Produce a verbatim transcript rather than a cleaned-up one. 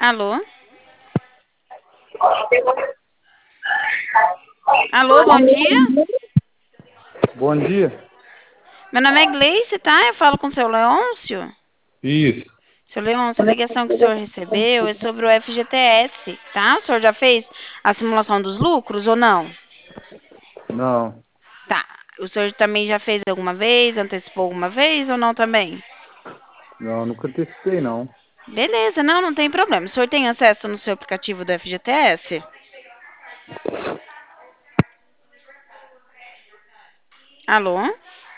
Alô? Alô, bom dia. Bom dia. Meu nome é Gleice, tá? Eu falo com o seu Leôncio. Isso. Seu Leôncio, a ligação que o senhor recebeu é sobre o F G T S, tá? O senhor já fez a simulação dos lucros ou não? Não, Tá. O senhor também já fez alguma vez, antecipou alguma vez ou não também? não, nunca testei, não. Beleza, não, não tem problema. O senhor tem acesso no seu aplicativo do F G T S? Alô?